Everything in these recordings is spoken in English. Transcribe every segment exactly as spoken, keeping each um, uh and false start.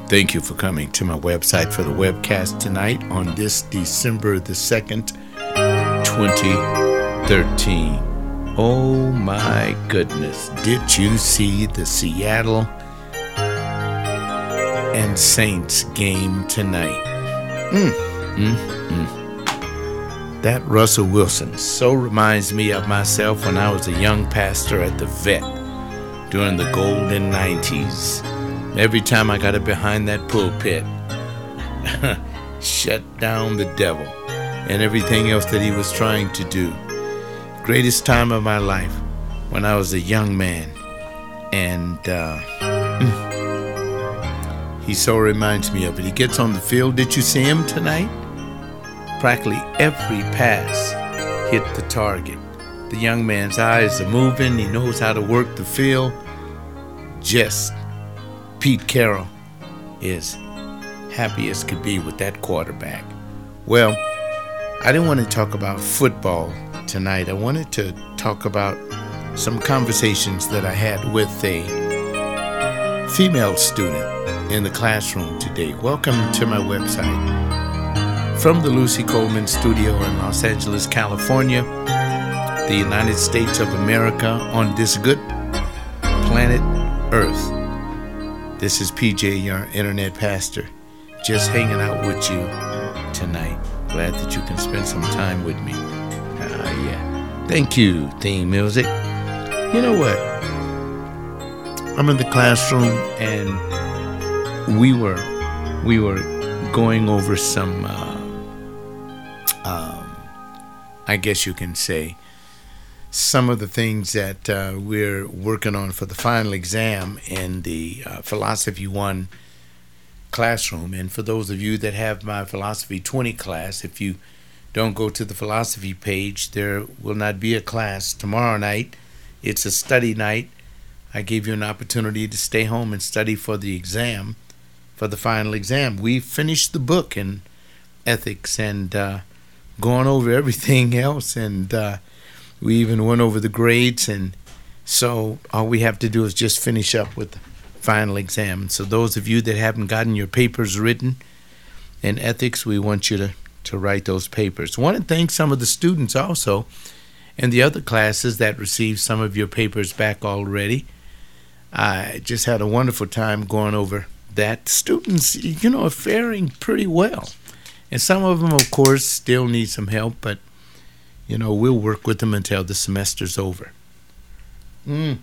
Thank you for coming to my website for the webcast tonight on this December the second, twenty thirteen. Oh my goodness. Did you see the Seattle and Saints game tonight? Mm, mm, mm. That Russell Wilson so reminds me of myself when I was a young pastor at the Vet during the golden nineties. Every time I got it behind that pulpit, shut down the devil and everything else that he was trying to do. Greatest time of my life when I was a young man. And uh, he so reminds me of it. He gets on the field. Did you see him tonight? Practically every pass hit the target. The young man's eyes are moving. He knows how to work the field. Just Pete Carroll is happy as could be with that quarterback. Well, I didn't want to talk about football tonight. I wanted to talk about some conversations that I had with a female student in the classroom today. Welcome to my website. From the Lucy Coleman Studio in Los Angeles, California, the United States of America, on this good planet Earth. This is P J, your internet pastor, just hanging out with you tonight. Glad that you can spend some time with me. Ah, uh, yeah. Thank you, theme music. You know what? I'm in the classroom and we were we were going over some, uh, um, I guess you can say, some of the things that uh, we're working on for the final exam in the uh, Philosophy one classroom. And for those of you that have my Philosophy twenty class, if you don't go to the Philosophy page, there will not be a class tomorrow night. It's a study night. I gave you an opportunity to stay home and study for the exam, for the final exam. We finished the book in ethics and uh, going over everything else, and uh, we even went over the grades, and so all we have to do is just finish up with the final exam. So those of you that haven't gotten your papers written in ethics, we want you to, to write those papers. I want to thank some of the students also in the other classes that received some of your papers back already. I just had a wonderful time going over that. Students, you know, are faring pretty well. And some of them, of course, still need some help, but you know, we'll work with them until the semester's over. Mm.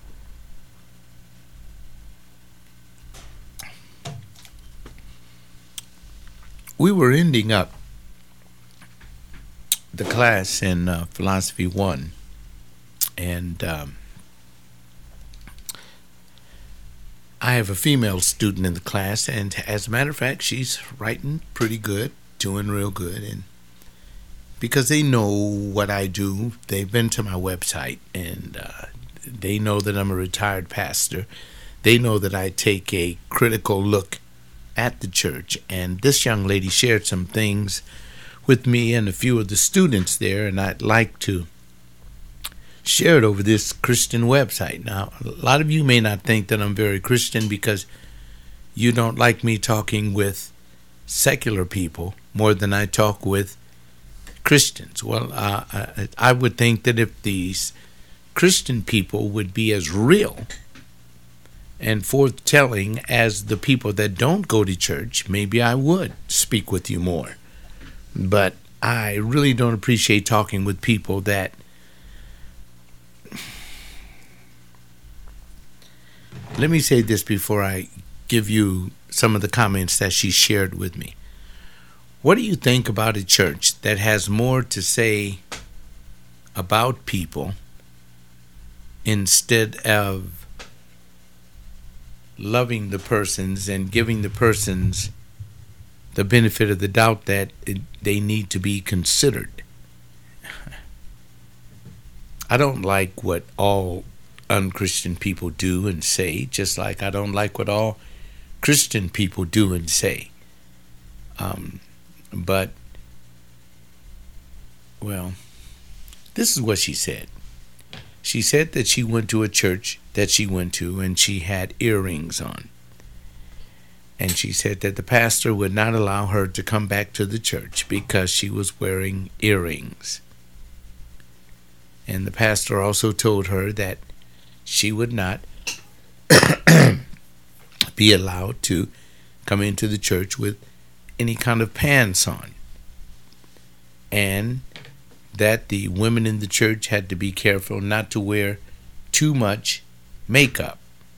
We were ending up the class in uh, Philosophy one, and um, I have a female student in the class, and as a matter of fact, she's writing pretty good, doing real good, and because they know what I do, they've been to my website, and uh, they know that I'm a retired pastor. They know that I take a critical look at the church, and this young lady shared some things with me and a few of the students there, and I'd like to share it over this Christian website. Now, a lot of you may not think that I'm very Christian because you don't like me talking with secular people more than I talk with Christians. Well, uh, I, I would think that if these Christian people would be as real and forth-telling as the people that don't go to church, maybe I would speak with you more. But I really don't appreciate talking with people that let me say this before I give you some of the comments that she shared with me. What do you think about a church that has more to say about people instead of loving the persons and giving the persons the benefit of the doubt that it, they need to be considered? I don't like what all unchristian people do and say, just like I don't like what all Christian people do and say. Um, but, well, this is what she said. She said that she went to a church that she went to and she had earrings on. And she said that the pastor would not allow her to come back to the church because she was wearing earrings. And the pastor also told her that she would not be allowed to come into the church with any kind of pants on. And that the women in the church had to be careful not to wear too much makeup.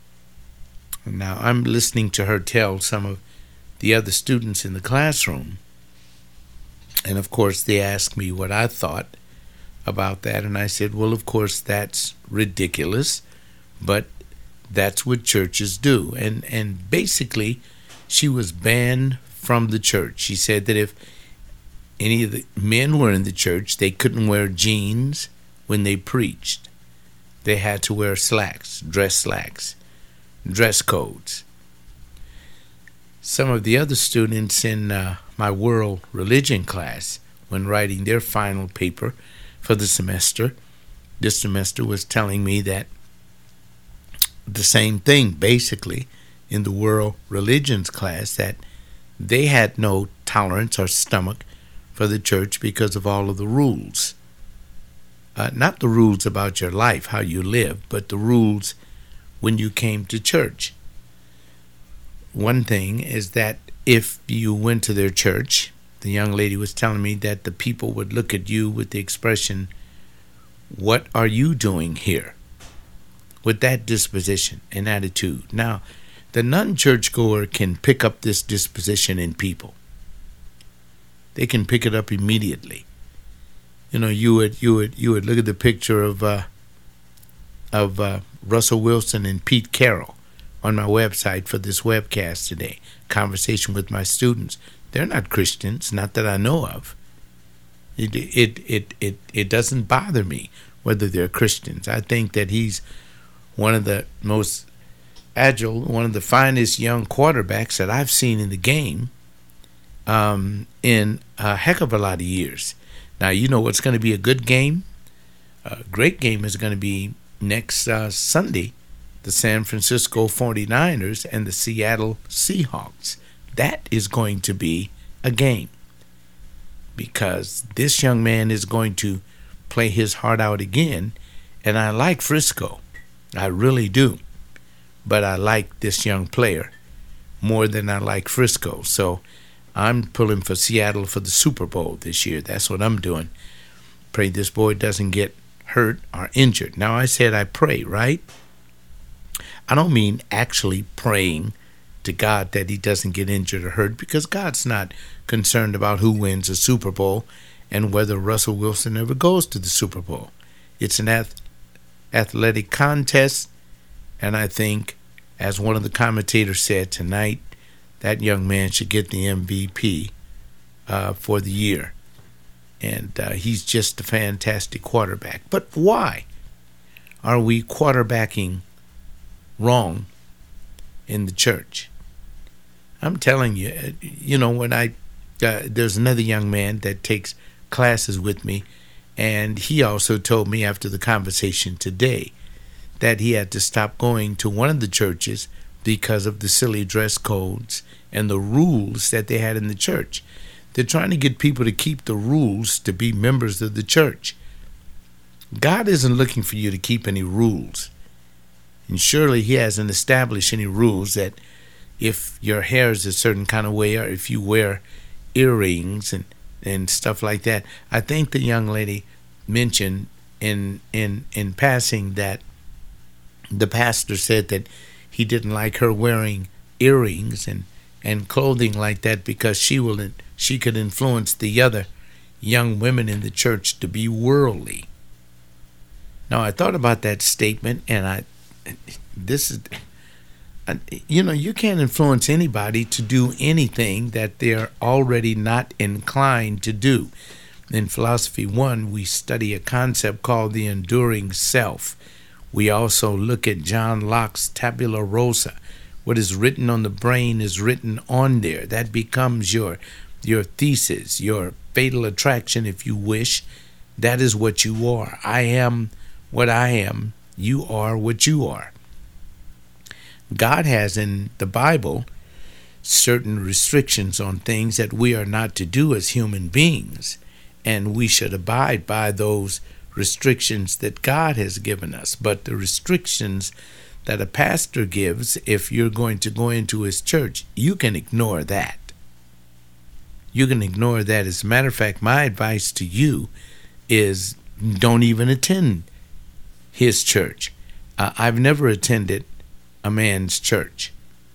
Now, I'm listening to her tell some of the other students in the classroom. And, of course, they asked me what I thought about that. And I said, well, of course, that's ridiculous, but that's what churches do. And, and basically, she was banned from the church. She said that if any of the men were in the church, they couldn't wear jeans when they preached. They had to wear slacks, dress slacks. Dress codes. Some of the other students in uh, my world religion class, when writing their final paper for the semester, this semester was telling me that the same thing, basically, in the world religions class, that they had no tolerance or stomach for the church because of all of the rules. Uh, not the rules about your life, how you live, but the rules when you came to church. One thing is that if you went to their church, the young lady was telling me that the people would look at you with the expression, "What are you doing here?" With that disposition and attitude. Now, the non-churchgoer can pick up this disposition in people. They can pick it up immediately. You know, you would you would you would look at the picture of uh, of uh, Russell Wilson and Pete Carroll on my website for this webcast today. Conversation with my students. They're not Christians, not that I know of. It it it it it doesn't bother me whether they're Christians. I think that he's one of the most agile, one of the finest young quarterbacks that I've seen in the game um, in a heck of a lot of years. Now, you know what's going to be a good game? A great game is going to be next uh, Sunday, the San Francisco forty-niners and the Seattle Seahawks. That is going to be a game because this young man is going to play his heart out again, and I like Frisco. I really do. But I like this young player more than I like Frisco. So I'm pulling for Seattle for the Super Bowl this year. That's what I'm doing. Pray this boy doesn't get hurt or injured. Now, I said I pray, right? I don't mean actually praying to God that he doesn't get injured or hurt, because God's not concerned about who wins a Super Bowl and whether Russell Wilson ever goes to the Super Bowl. It's an ath- athletic contest, and I think, as one of the commentators said tonight, that young man should get the M V P uh, for the year. And uh, he's just a fantastic quarterback. But why are we quarterbacking wrong in the church? I'm telling you, you know, when I, uh, there's another young man that takes classes with me, and he also told me after the conversation today that he had to stop going to one of the churches because of the silly dress codes and the rules that they had in the church. They're trying to get people to keep the rules to be members of the church. God isn't looking for you to keep any rules. And surely he hasn't established any rules that if your hair is a certain kind of way or if you wear earrings and, and stuff like that. I think the young lady mentioned in in in passing that the pastor said that he didn't like her wearing earrings and, and clothing like that because she will she could influence the other young women in the church to be worldly. Now, I thought about that statement, and I this is you know you can't influence anybody to do anything that they're already not inclined to do. In Philosophy One, we study a concept called the enduring self. We also look at John Locke's tabula rasa. What is written on the brain is written on there. That becomes your your thesis, your fatal attraction, if you wish. That is what you are. I am what I am. You are what you are. God has in the Bible certain restrictions on things that we are not to do as human beings, and we should abide by those restrictions that God has given us. But the restrictions that a pastor gives, if you're going to go into his church, you can ignore that. You can ignore that. As a matter of fact, my advice to you is don't even attend his church. Uh, I've never attended a man's church.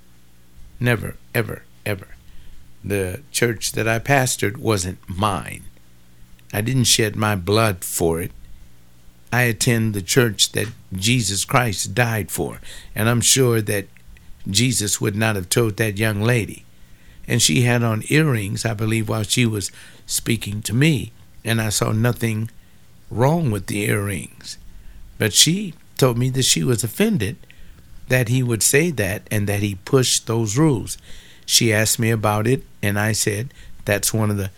Never, ever, ever. The church that I pastored wasn't mine. I didn't shed my blood for it. I attend the church that Jesus Christ died for. And I'm sure that Jesus would not have told that young lady. And she had on earrings, I believe, while she was speaking to me. And I saw nothing wrong with the earrings. But she told me that she was offended that he would say that and that he pushed those rules. She asked me about it, and I said that's one of the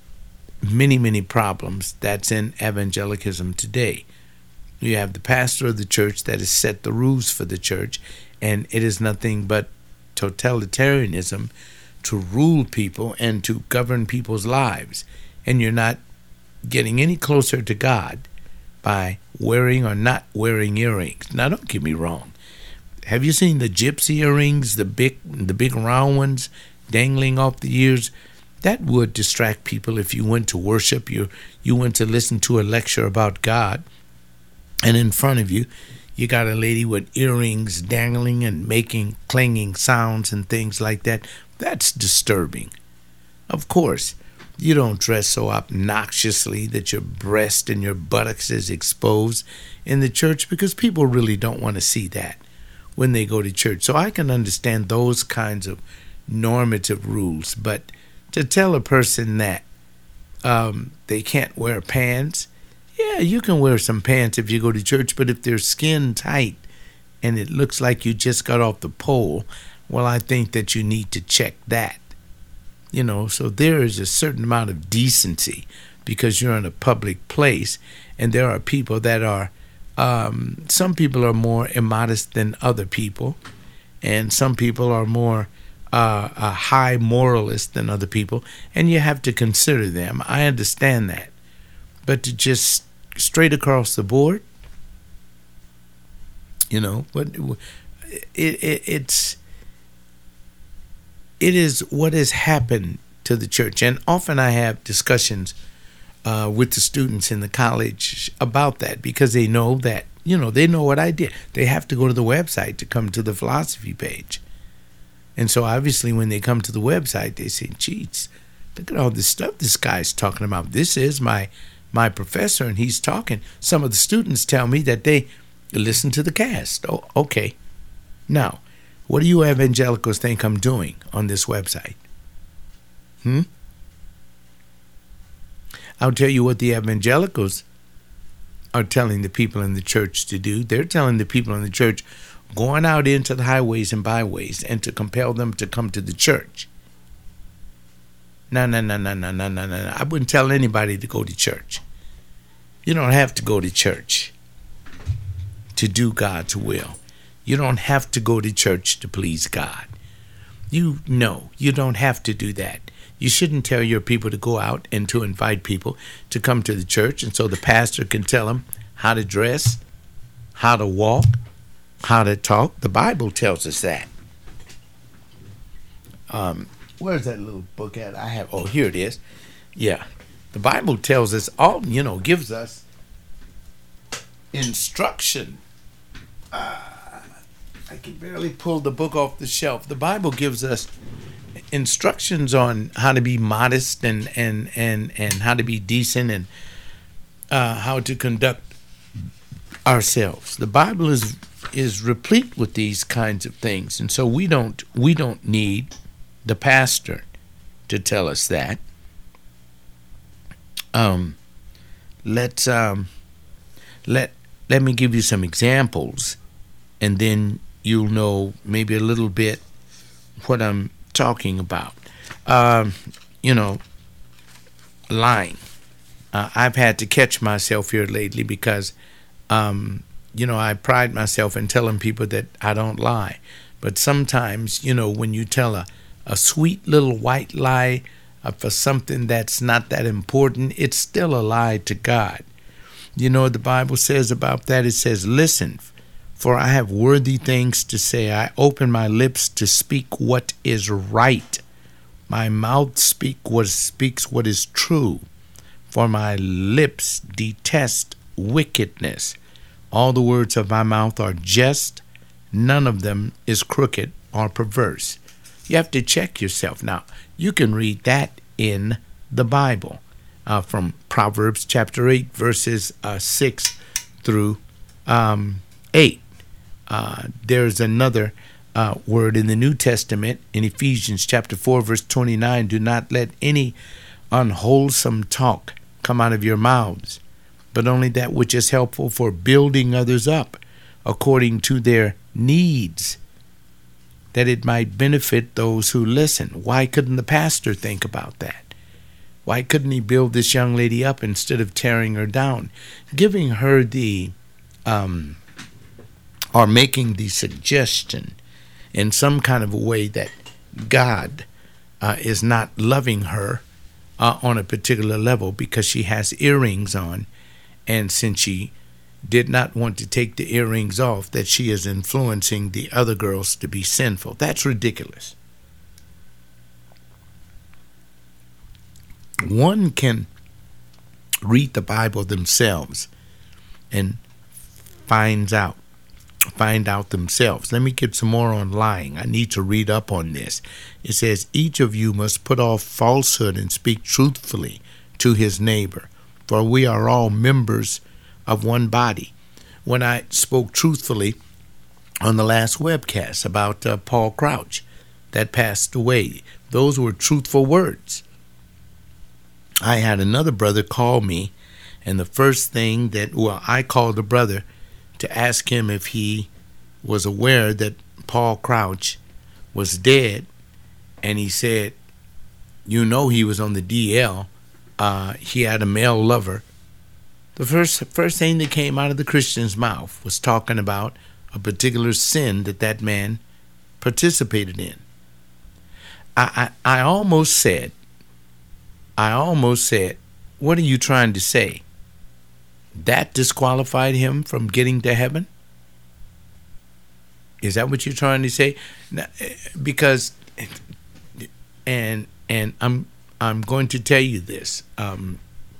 many, many problems that's in evangelicalism today. You have the pastor of the church that has set the rules for the church, and it is nothing but totalitarianism to rule people and to govern people's lives. And you're not getting any closer to God by wearing or not wearing earrings. Now, don't get me wrong. Have you seen the gypsy earrings, the big, the big round ones dangling off the ears? That would distract people if you went to worship, you you went to listen to a lecture about God, and in front of you, you got a lady with earrings dangling and making clanging sounds and things like that. That's disturbing. Of course, you don't dress so obnoxiously that your breast and your buttocks is exposed in the church, because people really don't want to see that when they go to church. So I can understand those kinds of normative rules, but to tell a person that um, they can't wear pants, yeah, you can wear some pants if you go to church, but if they're skin tight and it looks like you just got off the pole, well, I think that you need to check that. You know, so there is a certain amount of decency because you're in a public place, and there are people that are, um, some people are more immodest than other people, and some people are more uh, a high moralist than other people, and you have to consider them. I understand that. But to just straight across the board, you know, but it, it it's it is what has happened to the church. And often I have discussions uh, with the students in the college about that, because they know that, you know, they know what I did. They have to go to the website to come to the philosophy page. And so obviously when they come to the website, they say, geez, look at all this stuff this guy's talking about. This is my my professor, and he's talking. Some of the students tell me that they listen to the cast. Oh, okay. Now, what do you evangelicals think I'm doing on this website? Hmm? I'll tell you what the evangelicals are telling the people in the church to do. They're telling the people in the church, going out into the highways and byways and to compel them to come to the church. No, no, no, no, no, no, no, no. I wouldn't tell anybody to go to church. You don't have to go to church to do God's will. You don't have to go to church to please God. You know, you don't have to do that. You shouldn't tell your people to go out and to invite people to come to the church, and so the pastor can tell them how to dress, how to walk, how to talk. The Bible tells us that. Um, where's that little book at? I have, oh, here it is. Yeah. The Bible tells us all, you know, gives us instruction. Uh, I can barely pull the book off the shelf. The Bible gives us instructions on how to be modest and and and, and how to be decent, and uh, how to conduct ourselves. The Bible is is replete with these kinds of things, and so we don't we don't need the pastor to tell us that. Um, let's um, let let me give you some examples, and then you'll know maybe a little bit what I'm talking about. Um, you know, lying. Uh, I've had to catch myself here lately because, um, you know, I pride myself in telling people that I don't lie. But sometimes, you know, when you tell a, a sweet little white lie uh, for something that's not that important, it's still a lie to God. You know what the Bible says about that? It says, listen, for I have worthy things to say. I open my lips to speak what is right. My mouth speak what speaks what is true. For my lips detest wickedness. All the words of my mouth are just. None of them is crooked or perverse. You have to check yourself. Now, you can read that in the Bible uh, from Proverbs chapter eight, verses uh, six through um, eight. Uh, there's another uh, word in the New Testament in Ephesians chapter four, verse twenty-nine. Do not let any unwholesome talk come out of your mouths, but only that which is helpful for building others up according to their needs, that it might benefit those who listen. Why couldn't the pastor think about that? Why couldn't he build this young lady up instead of tearing her down, giving her the um or making the suggestion in some kind of a way that God uh, is not loving her uh, on a particular level because she has earrings on, and since she did not want to take the earrings off, that she is influencing the other girls to be sinful. That's ridiculous. One can read the Bible themselves and finds out find out themselves. Let me get some more on lying. I need to read up on this. It says, each of you must put off falsehood and speak truthfully to his neighbor, for we are all members of one body. When I spoke truthfully on the last webcast about uh, Paul Crouch that passed away, those were truthful words. I had another brother call me, and the first thing that, well, I called the brother to ask him if he was aware that Paul Crouch was dead, and he said, you know, he was on the D L. Uh, he had a male lover. The first first thing that came out of the Christian's mouth was talking about a particular sin that that man participated in. I I, I almost said, I almost said, what are you trying to say? That disqualified him from getting to heaven? Is that what you're trying to say? Because, and and I'm I'm going to tell you this. Um,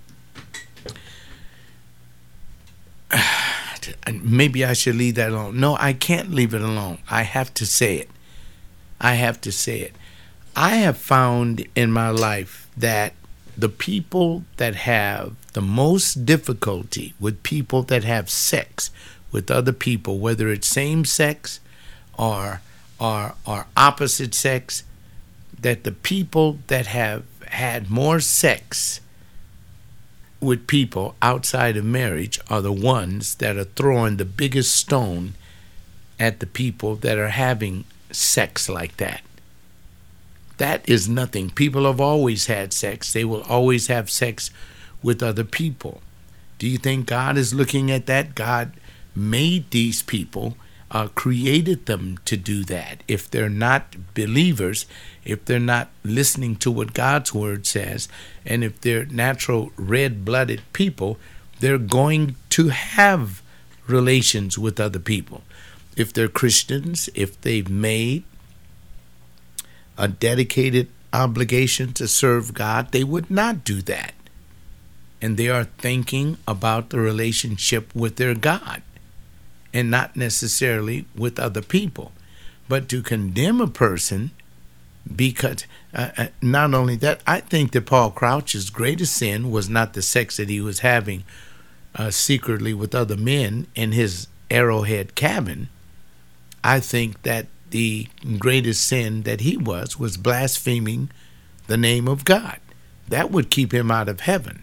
maybe I should leave that alone. No, I can't leave it alone. I have to say it. I have to say it. I have found in my life that the people that have the most difficulty with people that have sex with other people, whether it's same sex or or or opposite sex, that the people that have had more sex with people outside of marriage are the ones that are throwing the biggest stone at the people that are having sex like that. That is nothing. People have always had sex. They will always have sex with other people. Do you think God is looking at that? God made these people, uh, created them to do that. If they're not believers, if they're not listening to what God's word says, and if they're natural red-blooded people, they're going to have relations with other people. If they're Christians, if they've made a dedicated obligation to serve God, they would not do that. And they are thinking about the relationship with their God and not necessarily with other people. But to condemn a person because, uh, uh, not only that, I think that Paul Crouch's greatest sin was not the sex that he was having uh, secretly with other men in his Arrowhead cabin. I think that the greatest sin that he was was blaspheming the name of God. That would keep him out of heaven.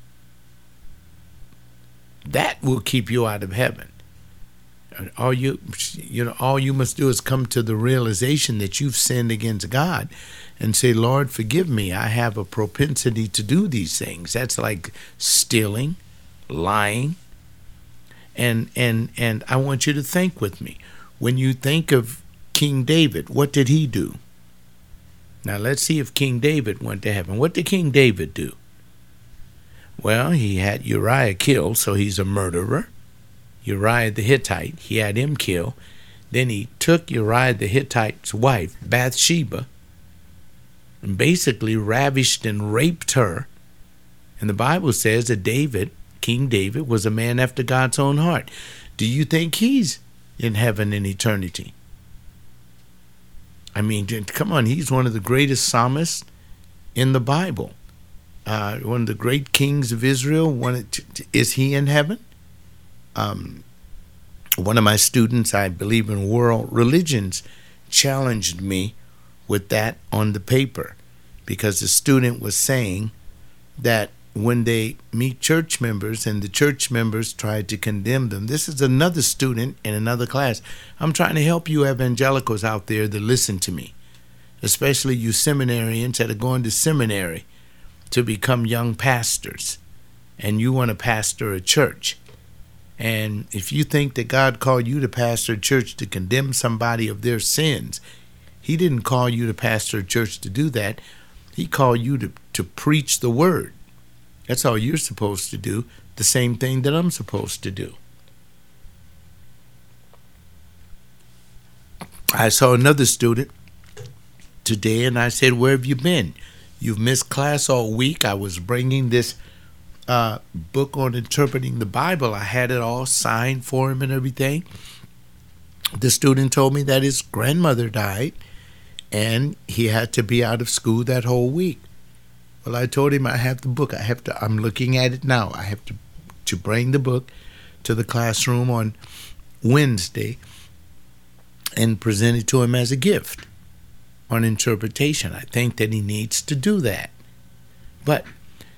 That will keep you out of heaven. All you, you know, all you must do is come to the realization that you've sinned against God and say, Lord, forgive me. I have a propensity to do these things. That's like stealing, lying. And and and I want you to think with me. When you think of King David, what did he do? Now let's see if King David went to heaven. What did King David do? Well, he had Uriah killed, so he's a murderer. Uriah the Hittite, he had him killed. Then he took Uriah the Hittite's wife, Bathsheba, and basically ravished and raped her. And the Bible says that David, King David, was a man after God's own heart. Do you think he's in heaven in eternity? I mean, come on, he's one of the greatest psalmists in the Bible. Uh, one of the great kings of Israel. One, is he in heaven? Um, one of my students, I believe in world religions, challenged me with that on the paper, because the student was saying that when they meet church members and the church members try to condemn them. This is another student in another class. I'm trying to help you evangelicals out there that listen to me, especially you seminarians that are going to seminary to become young pastors, and you want to pastor a church. And if you think that God called you to pastor a church to condemn somebody of their sins, he didn't call you to pastor a church to do that. He called you to, to preach the word. That's all you're supposed to do, the same thing that I'm supposed to do. I saw another student today, and I said, where have you been? You've missed class all week. I was bringing this uh, book on interpreting the Bible. I had it all signed for him and everything. The student told me that his grandmother died, and he had to be out of school that whole week. Well, I told him I have the book. I have to. I'm looking at it now. I have to to bring the book to the classroom on Wednesday and present it to him as a gift on interpretation. I think that he needs to do that. But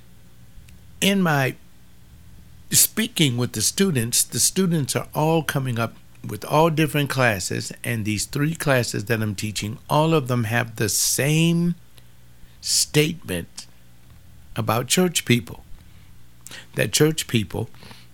in my speaking with the students, the students are all coming up with all different classes, and these three classes that I'm teaching, all of them have the same statement about church people, that church people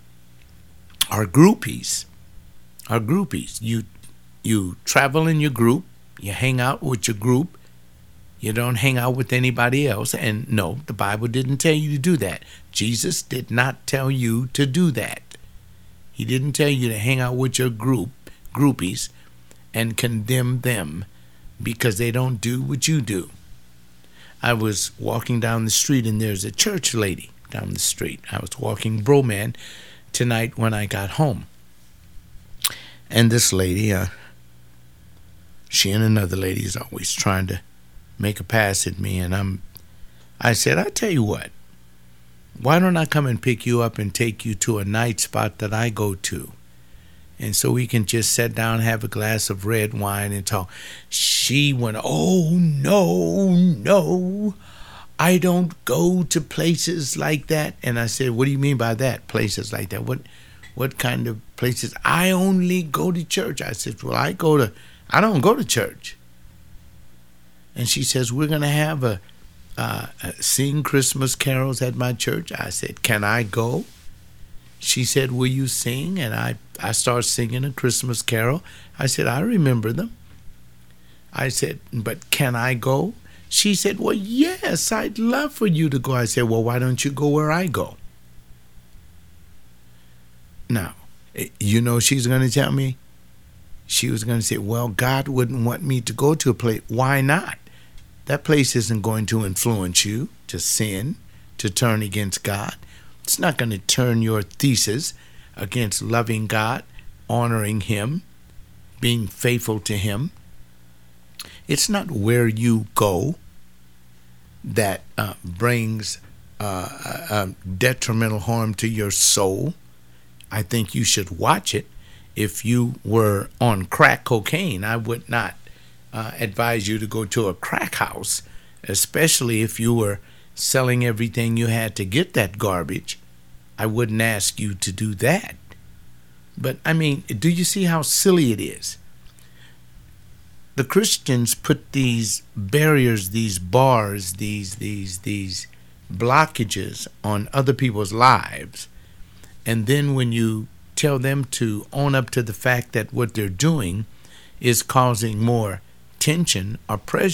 are groupies, are groupies. You, you travel in your group, you hang out with your group, you don't hang out with anybody else. And no, the Bible didn't tell you to do that. Jesus did not tell you to do that. He didn't tell you to hang out with your group, groupies, and condemn them because they don't do what you do. I was walking down the street, and there's a church lady down the street. I was walking Broman tonight when I got home. And this lady, uh, she and another lady is always trying to make a pass at me. And I'm, I said, I tell you what, why don't I come and pick you up and take you to a night spot that I go to? And so we can just sit down, have a glass of red wine and talk. She went, oh, no, no, I don't go to places like that. And I said, what do you mean by that, places like that? What what kind of places? I only go to church. I said, well, I go to, I don't go to church. And she says, we're going to have a, uh, a sing Christmas carols at my church. I said, can I go? She said, will you sing? And I, I started singing a Christmas carol. I said, I remember them. I said, but can I go? She said, well, yes, I'd love for you to go. I said, well, why don't you go where I go? Now, you know she's going to tell me? She was going to say, well, God wouldn't want me to go to a place. Why not? That place isn't going to influence you to sin, to turn against God. It's not going to turn your thesis against loving God, honoring Him, being faithful to Him. It's not where you go that uh, brings uh, uh, detrimental harm to your soul. I think you should watch it. If you were on crack cocaine, I would not uh, advise you to go to a crack house, especially if you were selling everything you had to get that garbage. I wouldn't ask you to do that. But, I mean, do you see how silly it is? The Christians put these barriers, these bars, these these these blockages on other people's lives. And then when you tell them to own up to the fact that what they're doing is causing more tension or pressure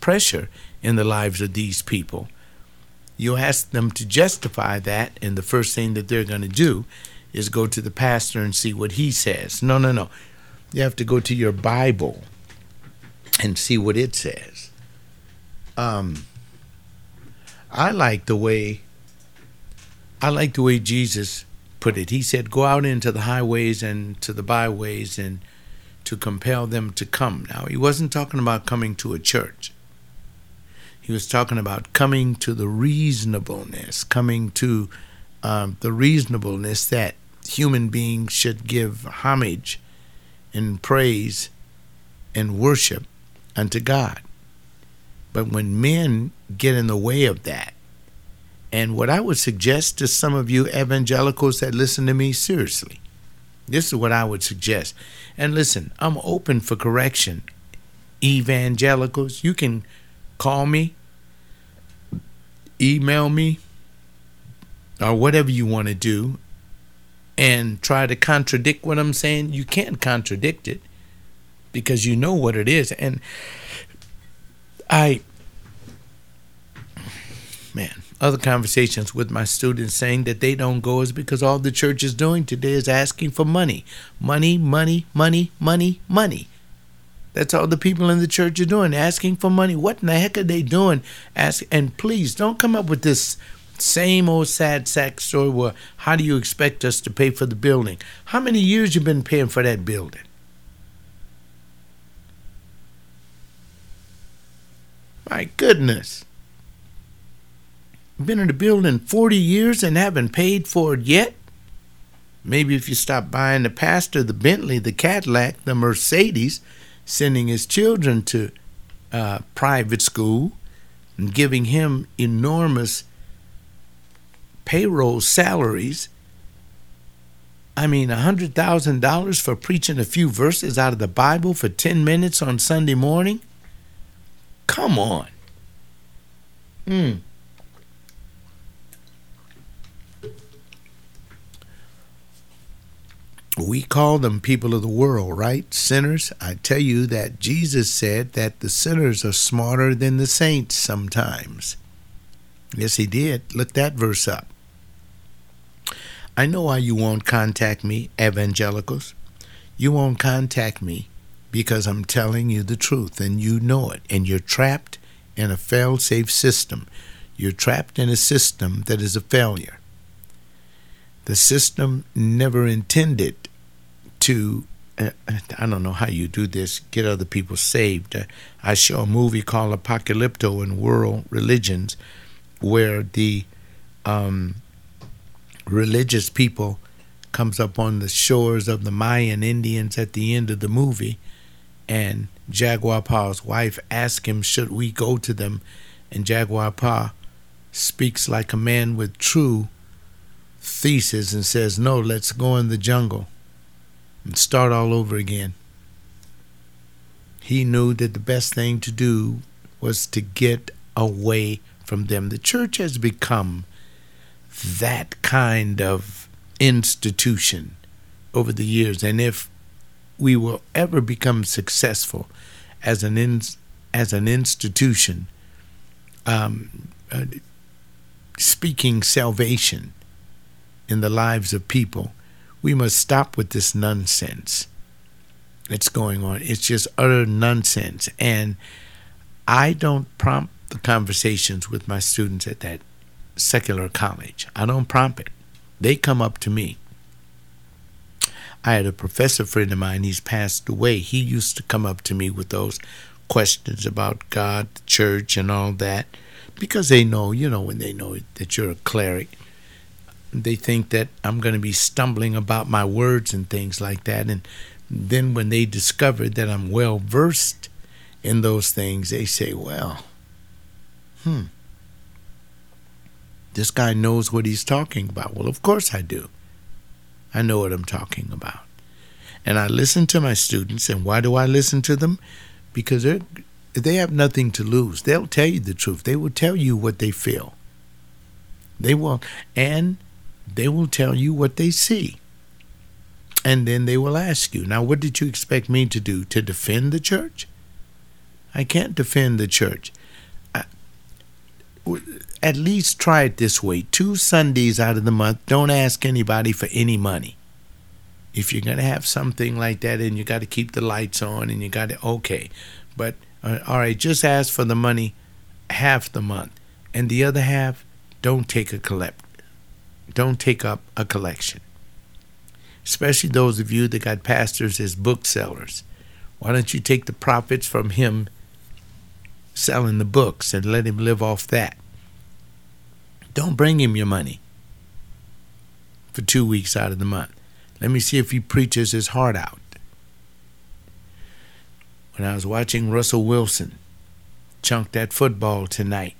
pressure in the lives of these people. You ask them to justify that, and the first thing that they're going to do is go to the pastor and see what he says. No, no, no. You have to go to your Bible and see what it says. Um, I like the way I like the way Jesus put it. He said, "Go out into the highways and to the byways and to compel them to come." Now, he wasn't talking about coming to a church. He was talking about coming to the reasonableness, coming to um, the reasonableness that human beings should give homage and praise and worship unto God. But when men get in the way of that, and what I would suggest to some of you evangelicals that listen to me seriously, this is what I would suggest. And listen, I'm open for correction. Evangelicals, you can call me, email me, or whatever you want to do, and try to contradict what I'm saying. You can't contradict it because you know what it is. And I, man, other conversations with my students saying that they don't go is because all the church is doing today is asking for money. Money, money, money, money, money. That's all the people in the church are doing, asking for money. What in the heck are they doing? Ask, and please don't come up with this same old sad sack story where how do you expect us to pay for the building? How many years you been paying for that building? My goodness. Been in the building forty years and haven't paid for it yet? Maybe if you stop buying the pastor the Bentley, the Cadillac, the Mercedes, sending his children to uh, private school and giving him enormous payroll salaries. I mean, one hundred thousand dollars for preaching a few verses out of the Bible for ten minutes on Sunday morning? Come on. Hmm. We call them people of the world, right? Sinners. I tell you that Jesus said that the sinners are smarter than the saints sometimes. Yes, he did. Look that verse up. I know why you won't contact me, evangelicals. You won't contact me because I'm telling you the truth, and you know it, and you're trapped in a fail-safe system. You're trapped in a system that is a failure. The system never intended to, uh, I don't know how you do this, get other people saved. Uh, I show a movie called Apocalypto and World Religions, where the um, religious people comes up on the shores of the Mayan Indians at the end of the movie, and Jaguar Pa's wife asks him, should we go to them? And Jaguar Pa speaks like a man with true thesis and says, no, let's go in the jungle and start all over again. He knew that the best thing to do was to get away from them. The church has become that kind of institution over the years, and if we will ever become successful as an in, as an institution, um, uh, speaking salvation in the lives of people, we must stop with this nonsense that's going on. It's just utter nonsense. And I don't prompt the conversations with my students at that secular college. I don't prompt it. They come up to me. I had a professor friend of mine, he's passed away. He used to come up to me with those questions about God, the church, and all that, because they know, you know, when they know that you're a cleric, they think that I'm going to be stumbling about my words and things like that. And then when they discover that I'm well versed in those things, they say, well, hmm, this guy knows what he's talking about. Well, of course I do. I know what I'm talking about. And I listen to my students. And why do I listen to them? Because they they have nothing to lose. They'll tell you the truth. They will tell you what they feel. They will, and they will tell you what they see. And then they will ask you, now, what did you expect me to do? To defend the church? I can't defend the church. I, at least try it this way. Two Sundays out of the month, don't ask anybody for any money. If you're going to have something like that and you got to keep the lights on and you got to, okay. But, uh, all right, just ask for the money half the month. And the other half, don't take a collect. Don't take up a collection. Especially those of you that got pastors as booksellers. Why don't you take the profits from him selling the books and let him live off that? Don't bring him your money for two weeks out of the month. Let me see if he preaches his heart out. When I was watching Russell Wilson chunk that football tonight,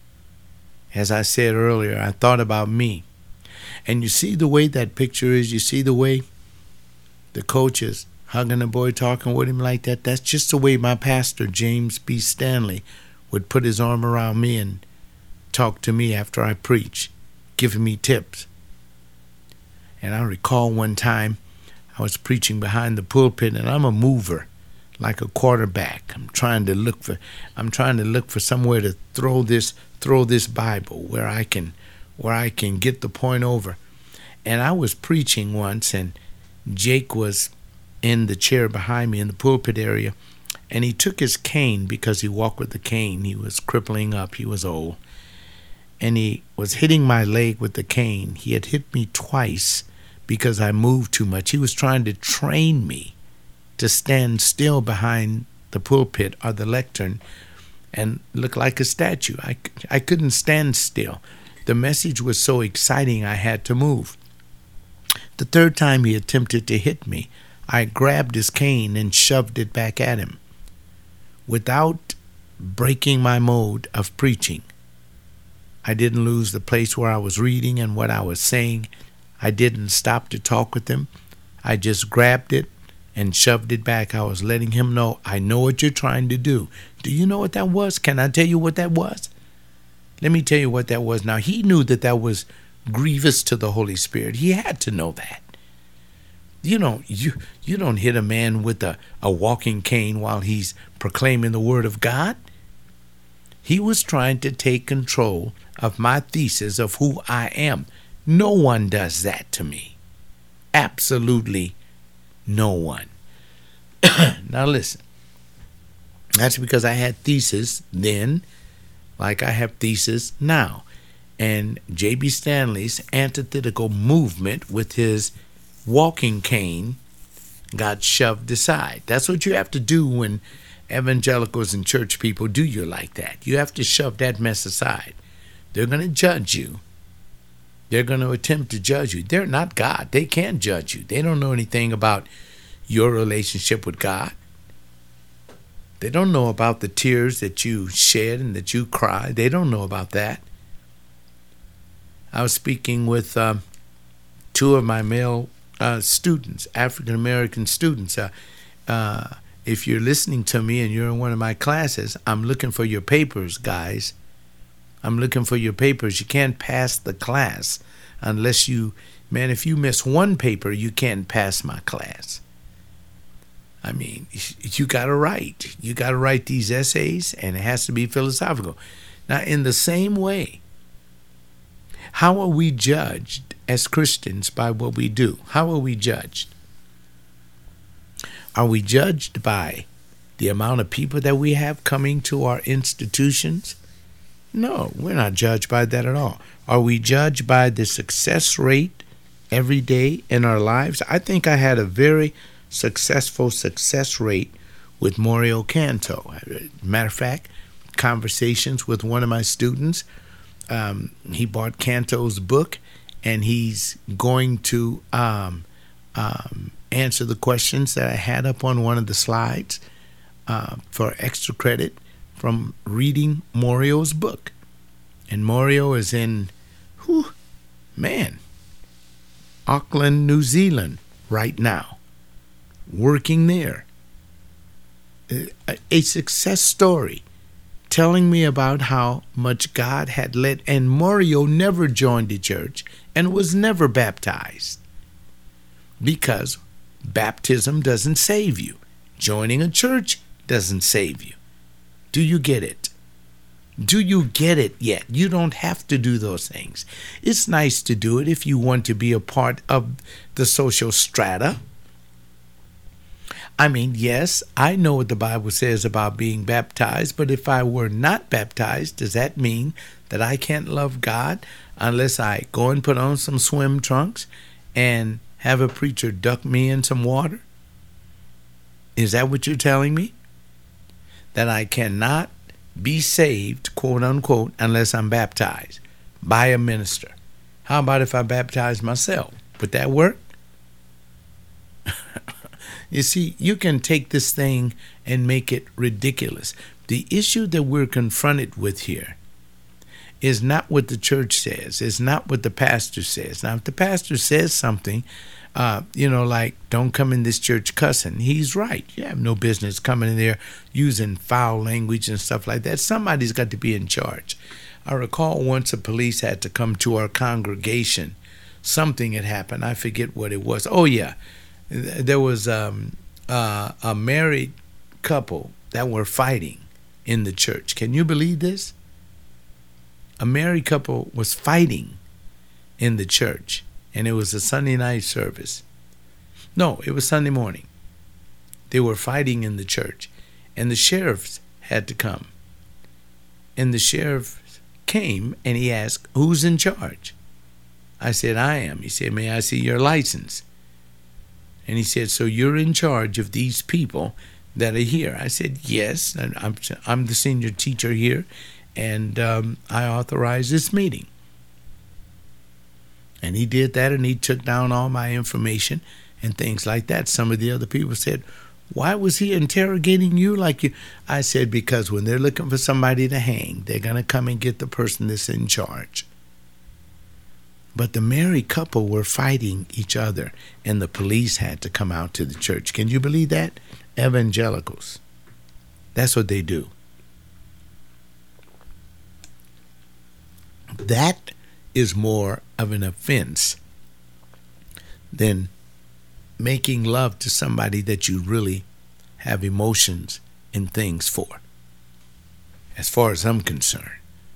as I said earlier, I thought about me. And you see the way that picture is, you see the way the coach is hugging the boy, talking with him like that. That's just the way my pastor, James B. Stanley, would put his arm around me and talk to me after I preach, giving me tips. And I recall one time I was preaching behind the pulpit, and I'm a mover like a quarterback. I'm trying to look for I'm trying to look for somewhere to throw this throw this Bible where I can where I can get the point over. And I was preaching once, and Jake was in the chair behind me in the pulpit area, and he took his cane because he walked with the cane. He was crippling up. He was old. And he was hitting my leg with the cane. He had hit me twice because I moved too much. He was trying to train me to stand still behind the pulpit or the lectern and look like a statue. I, I couldn't stand still. The message was so exciting I had to move. The third time he attempted to hit me, I grabbed his cane and shoved it back at him without breaking my mode of preaching. I didn't lose the place where I was reading and what I was saying. I didn't stop to talk with him. I just grabbed it and shoved it back. I was letting him know, I know what you're trying to do. Do you know what that was? Can I tell you what that was? Let me tell you what that was. Now, he knew that that was grievous to the Holy Spirit. He had to know that. You don't, you, you don't hit a man with a, a walking cane while he's proclaiming the word of God. He was trying to take control of my thesis of who I am. No one does that to me. Absolutely no one. Now listen. That's because I had thesis then, like I have thesis now. And J B. Stanley's antithetical movement with his walking cane got shoved aside. That's what you have to do when evangelicals and church people do you like that. You have to shove that mess aside. They're going to judge you. They're going to attempt to judge you. They're not God. They can't judge you. They don't know anything about your relationship with God. They don't know about the tears that you shed and that you cried. They don't know about that. I was speaking with uh, two of my male uh, students, African-American students. Uh, uh, if you're listening to me and you're in one of my classes, I'm looking for your papers, guys. I'm looking for your papers. You can't pass the class unless you, man, if you miss one paper, you can't pass my class. I mean, you got to write. You got to write these essays, and it has to be philosophical. Now, in the same way, how are we judged as Christians by what we do? How are we judged? Are we judged by the amount of people that we have coming to our institutions? No, we're not judged by that at all. Are we judged by the success rate every day in our lives? I think I had a very successful success rate with Mario Canto. Matter of fact, conversations with one of my students, um, he bought Canto's book, and he's going to um, um, answer the questions that I had up on one of the slides uh, for extra credit from reading Mario's book. And Mario is in, whew, man, Auckland, New Zealand right now, working there. A, a success story telling me about how much God had led. And Mario never joined the church and was never baptized because baptism doesn't save you. Joining a church doesn't save you. Do you get it? Do you get it yet? You don't have to do those things. It's nice to do it if you want to be a part of the social strata. I mean, yes, I know what the Bible says about being baptized, but if I were not baptized, does that mean that I can't love God unless I go and put on some swim trunks and have a preacher duck me in some water? Is that what you're telling me? That I cannot be saved, quote unquote, unless I'm baptized by a minister? How about if I baptize myself? Would that work? You see, you can take this thing and make it ridiculous. The issue that we're confronted with here is not what the church says. It's not what the pastor says. Now, if the pastor says something, uh, you know, like, don't come in this church cussing, he's right. You have no business coming in there using foul language and stuff like that. Somebody's got to be in charge. I recall once the police had to come to our congregation. Something had happened. I forget what it was. Oh, yeah. There was um, uh, a married couple that were fighting in the church. Can you believe this? A married couple was fighting in the church, and it was a Sunday night service. No, it was Sunday morning. They were fighting in the church, and the sheriff had to come. And the sheriff came, and he asked, who's in charge? I said, I am. He said, may I see your license? And he said, so you're in charge of these people that are here? I said, yes, I'm, I'm the senior teacher here, and um, I authorize this meeting. And he did that, and he took down all my information and things like that. Some of the other people said, why was he interrogating you like you? I said, because when they're looking for somebody to hang, they're going to come and get the person that's in charge. But the married couple were fighting each other, and the police had to come out to the church. Can you believe that? Evangelicals. That's what they do. That is more of an offense than making love to somebody that you really have emotions and things for, as far as I'm concerned.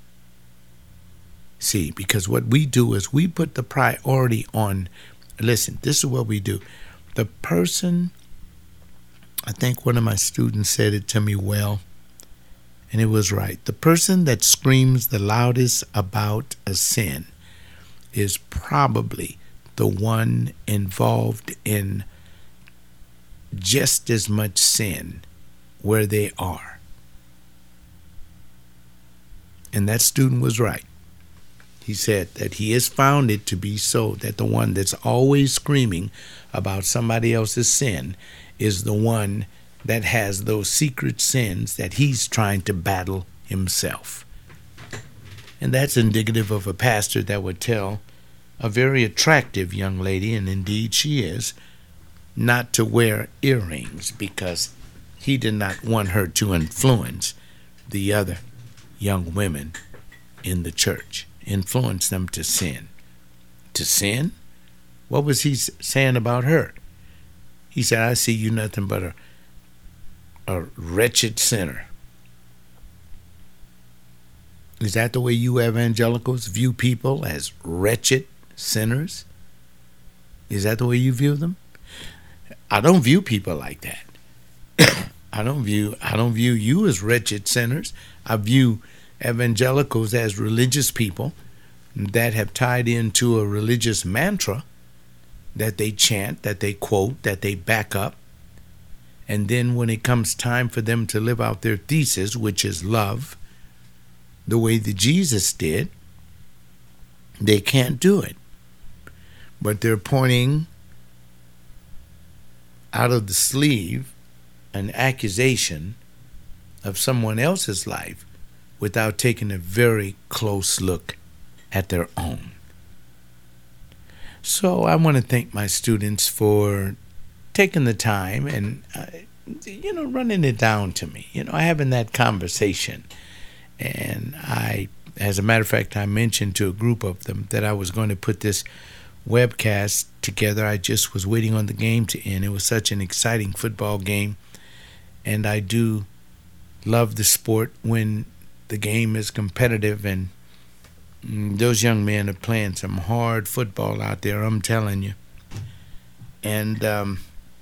See, because what we do is we put the priority on, listen, this is what we do. The person, I think one of my students said it to me well, and it was right. The person that screams the loudest about a sin is probably the one involved in just as much sin where they are. And that student was right. He said that he has found it to be so that the one that's always screaming about somebody else's sin is the one that has those secret sins that he's trying to battle himself. And that's indicative of a pastor that would tell a very attractive young lady, and indeed she is, not to wear earrings because he did not want her to influence the other young women in the church. Influence them to sin. To sin? What was he saying about her? He said, I see you nothing but a, a wretched sinner. Is that the way you evangelicals view people, as wretched sinners? Is that the way you view them? I don't view people like that. I don't view I don't view you as wretched sinners. I view evangelicals as religious people that have tied into a religious mantra that they chant, that they quote, that they back up. And then when it comes time for them to live out their thesis, which is love, the way that Jesus did, they can't do it. But they're pointing out of the sleeve an accusation of someone else's life without taking a very close look at their own. So I want to thank my students for taking the time and, uh, you know, running it down to me, you know, having that conversation. And I, as a matter of fact, I mentioned to a group of them that I was going to put this webcast together. I just was waiting on the game to end. It was such an exciting football game. And I do love the sport when the game is competitive, and mm, those young men are playing some hard football out there, I'm telling you. And um,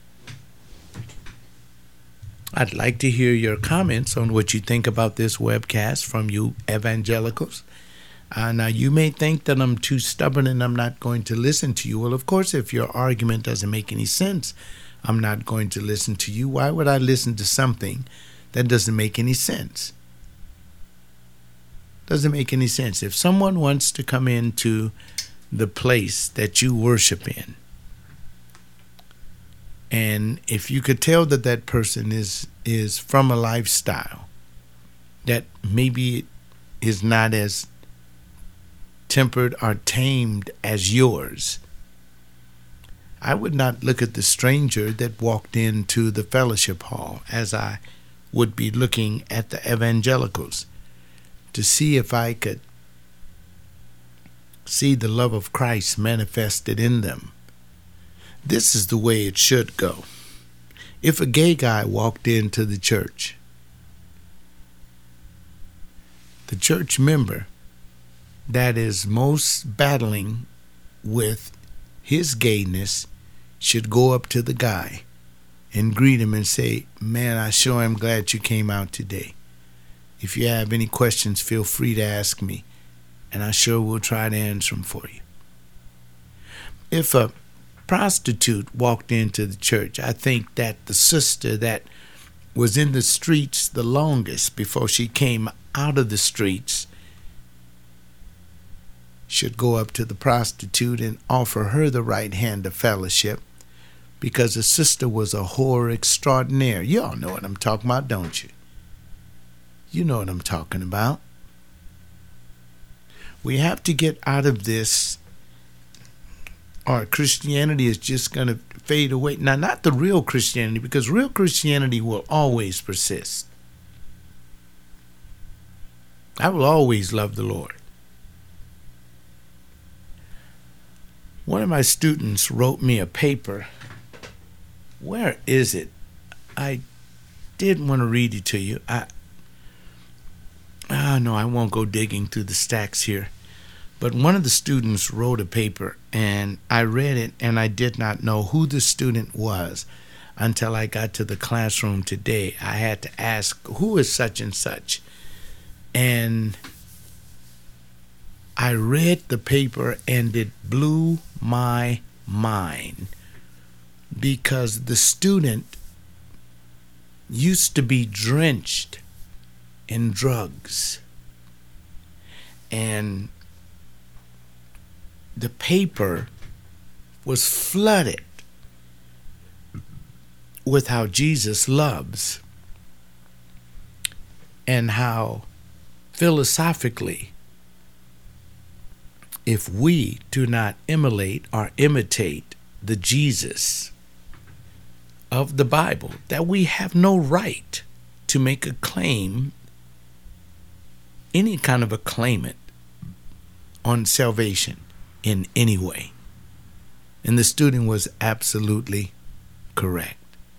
I'd like to hear your comments on what you think about this webcast from you evangelicals. Uh, now, you may think that I'm too stubborn and I'm not going to listen to you. Well, of course, if your argument doesn't make any sense, I'm not going to listen to you. Why would I listen to something that doesn't make any sense? Doesn't make any sense. If someone wants to come into the place that you worship in, and if you could tell that that person is is from a lifestyle that maybe is not as tempered or tamed as yours, I would not look at the stranger that walked into the fellowship hall as I would be looking at the evangelicals to see if I could see the love of Christ manifested in them. This is the way it should go. If a gay guy walked into the church, the church member that is most battling with his gayness should go up to the guy and greet him and say, "Man, I sure am glad you came out today. If you have any questions, feel free to ask me, and I sure will try to answer them for you." If a prostitute walked into the church, I think that the sister that was in the streets the longest before she came out of the streets should go up to the prostitute and offer her the right hand of fellowship, because the sister was a whore extraordinaire. You all know what I'm talking about, don't you? You know what I'm talking about. We have to get out of this, or Christianity is just going to fade away. Now, not the real Christianity, because real Christianity will always persist. I will always love the Lord. One of my students wrote me a paper. Where is it? I did want to read it to you. I, ah, no, I won't go digging through the stacks here. But one of the students wrote a paper, and I read it, and I did not know who the student was until I got to the classroom today. I had to ask, who is such and such? And I read the paper, and it blew my mind, because the student used to be drenched in drugs. And the paper was flooded with how Jesus loves, and how philosophically, if we do not emulate or imitate the Jesus of the Bible, that we have no right to make a claim, any kind of a claimant on salvation in any way. And the student was absolutely correct.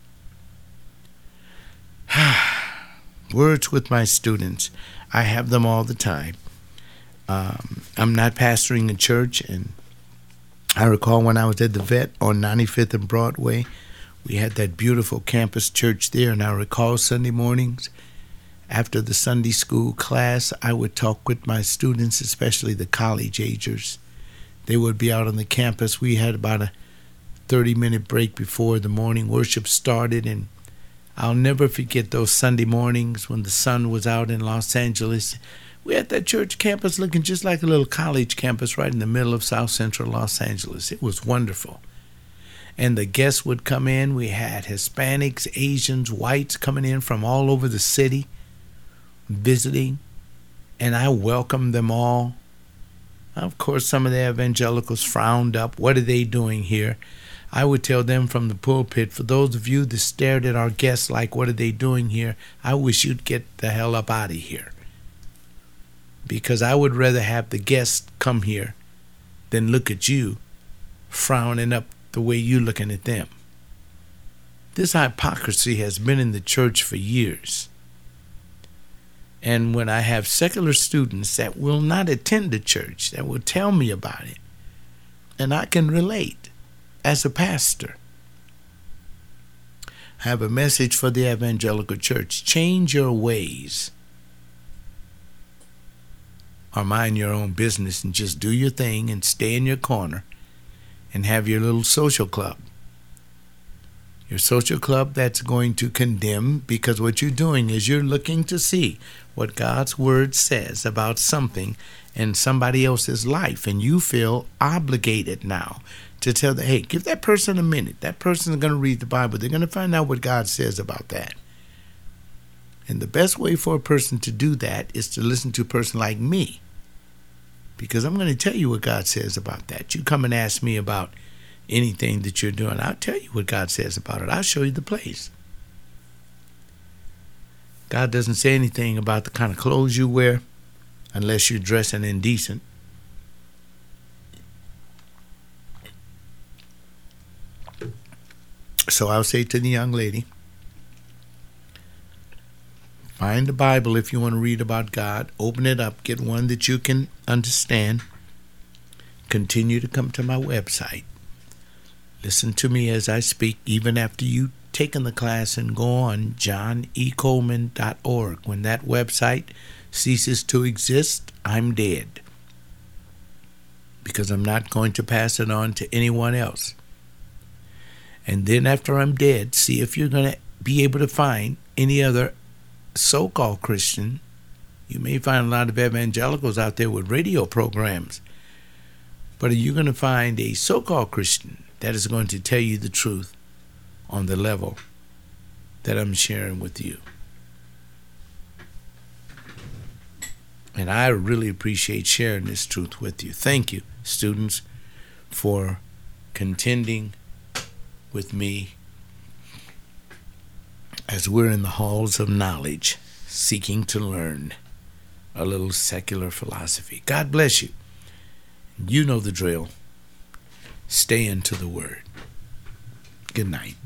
Words with my students, I have them all the time. Um, I'm not pastoring a church, and I recall when I was at the Vet on ninety-fifth and Broadway, we had that beautiful campus church there, and I recall Sunday mornings after the Sunday school class, I would talk with my students, especially the college agers. They would be out on the campus. We had about a thirty-minute break before the morning worship started, and I'll never forget those Sunday mornings when the sun was out in Los Angeles. We had that church campus looking just like a little college campus right in the middle of South Central Los Angeles. It was wonderful. And the guests would come in. We had Hispanics, Asians, whites coming in from all over the city visiting, and I welcomed them all. Of course, some of the evangelicals frowned up. What are they doing here? I would tell them from the pulpit, for those of you that stared at our guests like, what are they doing here? I wish you'd get the hell up out of here. Because I would rather have the guests come here than look at you frowning up the way you're looking at them. This hypocrisy has been in the church for years. And when I have secular students that will not attend the church, that will tell me about it, and I can relate as a pastor. I have a message for the evangelical church. Change your ways. Or mind your own business and just do your thing and stay in your corner and have your little social club. Your social club that's going to condemn, because what you're doing is you're looking to see what God's word says about something in somebody else's life, and you feel obligated now to tell them, hey, give that person a minute. That person is going to read the Bible. They're going to find out what God says about that. And the best way for a person to do that is to listen to a person like me, because I'm going to tell you what God says about that. You come and ask me about anything that you're doing, I'll tell you what God says about it. I'll show you the place. God doesn't say anything about the kind of clothes you wear unless you're dressing indecent. So I'll say to the young lady, find the Bible if you want to read about God. Open it up. Get one that you can understand. Continue to come to my website. Listen to me as I speak, even after you've taken the class, and go on john e coleman dot org. When that website ceases to exist, I'm dead, because I'm not going to pass it on to anyone else. And then after I'm dead, see if you're going to be able to find any other so-called Christian. You may find a lot of evangelicals out there with radio programs, but are you going to find a so-called Christian that is going to tell you the truth on the level that I'm sharing with you? And I really appreciate sharing this truth with you. Thank you, students, for contending with me as we're in the halls of knowledge, seeking to learn a little secular philosophy. God bless you. You know the drill. Stay into the word. Good night.